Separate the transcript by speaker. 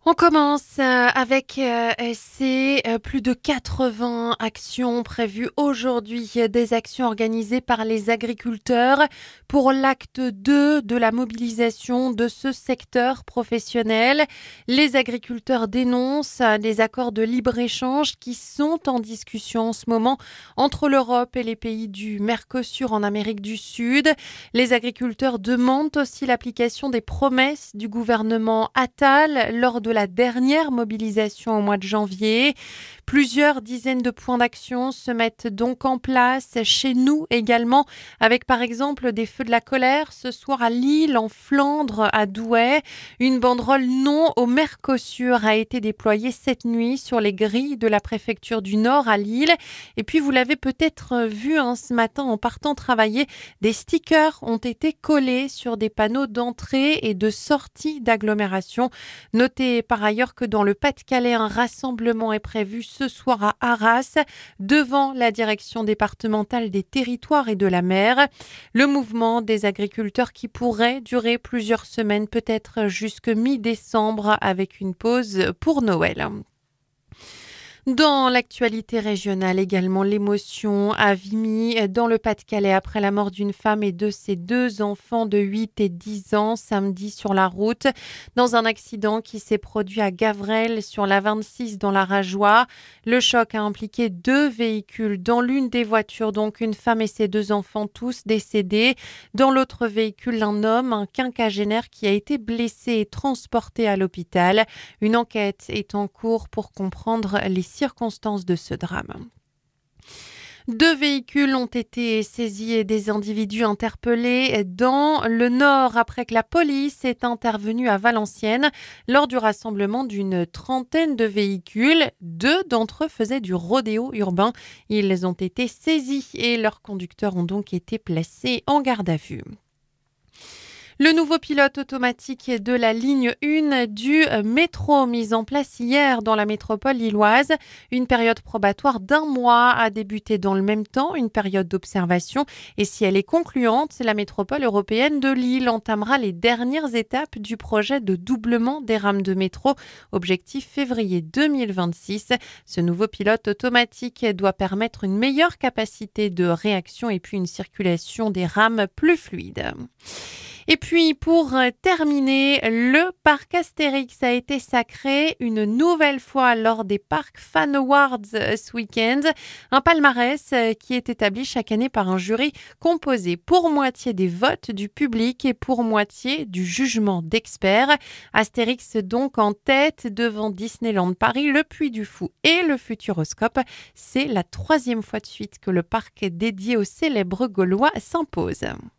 Speaker 1: On commence avec ces plus de 80 actions prévues aujourd'hui, des actions organisées par les agriculteurs pour l'acte 2 de la mobilisation de ce secteur professionnel. Les agriculteurs dénoncent les accords de libre-échange qui sont en discussion en ce moment entre l'Europe et les pays du Mercosur en Amérique du Sud. Les agriculteurs demandent aussi l'application des promesses du gouvernement Attal lors de la dernière mobilisation au mois de janvier. Plusieurs dizaines de points d'action se mettent donc en place chez nous également, avec par exemple des feux de la colère ce soir à Lille, en Flandre, à Douai. Une banderole non au Mercosur a été déployée cette nuit sur les grilles de la préfecture du Nord à Lille. Et puis vous l'avez peut-être vu ce matin en partant travailler, des stickers ont été collés sur des panneaux d'entrée et de sortie d'agglomération. Notez par ailleurs que dans le Pas-de-Calais, un rassemblement est prévu ce soir à Arras, devant la direction départementale des territoires et de la mer. Le mouvement des agriculteurs qui pourrait durer plusieurs semaines, peut-être jusque mi-décembre, avec une pause pour Noël. Dans l'actualité régionale également, l'émotion à Vimy, dans le Pas-de-Calais, après la mort d'une femme et de ses deux enfants de 8 et 10 ans samedi sur la route, dans un accident qui s'est produit à Gavrel sur la 26 dans la Rajoie. Le choc a impliqué deux véhicules. Dans l'une des voitures, donc une femme et ses deux enfants, tous décédés. Dans l'autre véhicule, un homme, un quinquagénaire qui a été blessé et transporté à l'hôpital. Une enquête est en cours pour comprendre les circonstances de ce drame. Deux véhicules ont été saisis et des individus interpellés dans le Nord après que la police est intervenue à Valenciennes lors du rassemblement d'une trentaine de véhicules. Deux d'entre eux faisaient du rodéo urbain. Ils ont été saisis et leurs conducteurs ont donc été placés en garde à vue. Le nouveau pilote automatique de la ligne 1 du métro, mis en place hier dans la métropole lilloise. Une période probatoire d'un mois a débuté dans le même temps, une période d'observation. Et si elle est concluante, la métropole européenne de Lille entamera les dernières étapes du projet de doublement des rames de métro. Objectif février 2026. Ce nouveau pilote automatique doit permettre une meilleure capacité de réaction et puis une circulation des rames plus fluide. Et puis, pour terminer, le parc Astérix a été sacré une nouvelle fois lors des Parc Fan Awards ce week-end. Un palmarès qui est établi chaque année par un jury composé pour moitié des votes du public et pour moitié du jugement d'experts. Astérix donc en tête devant Disneyland Paris, le Puy du Fou et le Futuroscope. C'est la troisième fois de suite que le parc dédié au célèbre Gaulois s'impose.